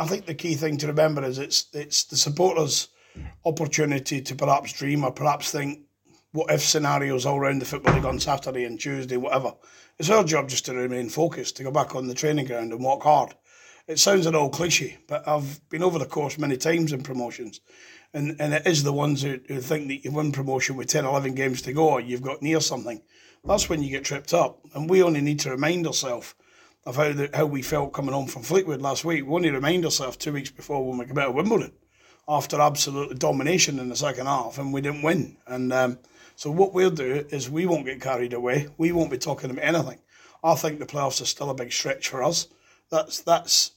I think the key thing to remember is it's the supporters' opportunity to perhaps dream or perhaps think what if scenarios all around the Football League on Saturday and Tuesday, whatever. It's our job just to remain focused, to go back on the training ground and work hard. It sounds an old cliche, but I've been over the course many times in promotions. And it is the ones who think that you win promotion with 10, 11 games to go or you've got near something. That's when you get tripped up. And we only need to remind ourselves of how we felt coming home from Fleetwood last week. We only remind ourselves 2 weeks before when we came out of Wimbledon after absolute domination in the second half and we didn't win. And so what we'll do is we won't get carried away. We won't be talking about anything. I think the playoffs are still a big stretch for us. That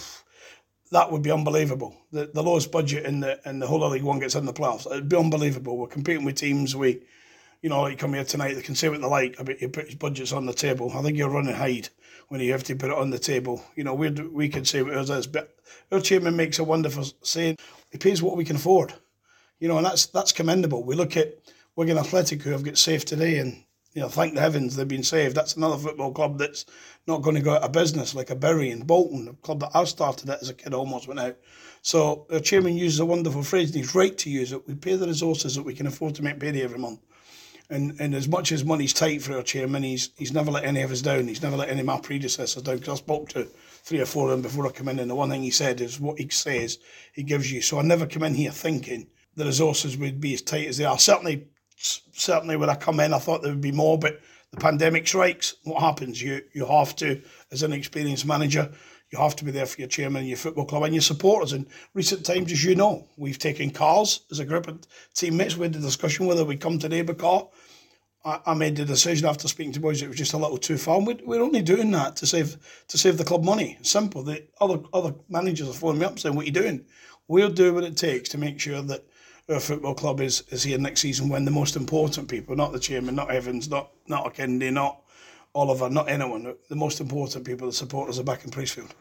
would be unbelievable. The lowest budget in the whole of League One gets in the playoffs. It'd be unbelievable. We're competing with teams like come here tonight, they can say what they like about you put his budgets on the table. I think you're running hide when you have to put it on the table. We can say what ours is, but our chairman makes a wonderful saying. He pays what we can afford, and that's commendable. We look at Wigan Athletic, who have got saved today, and thank the heavens they've been saved. That's another football club that's not going to go out of business, like a Bury and Bolton, a club that I started at as a kid, almost went out. So our chairman uses a wonderful phrase, and he's right to use it. We pay the resources that we can afford to make payday every month. And as much as money's tight for our chairman, he's never let any of us down. He's never let any of my predecessors down, because I spoke to 3 or 4 of them before I come in, and the one thing he said is what he says, he gives you. So I never come in here thinking the resources would be as tight as they are. Certainly when I come in, I thought there would be more, but the pandemic strikes. What happens? You have to, as an experienced manager, you have to be there for your chairman and your football club and your supporters. In recent times, as you know, we've taken cars as a group of teammates. We had the discussion whether we'd come today by car. I made the decision after speaking to boys it was just a little too far. We're only doing that to save the club money. Simple. The other managers are phoning me up saying, "What are you doing?" We'll do what it takes to make sure that our football club is here next season when the most important people, not the chairman, not Evans, not a Kennedy, not Oliver, not anyone, the most important people, the supporters are back in Priestfield.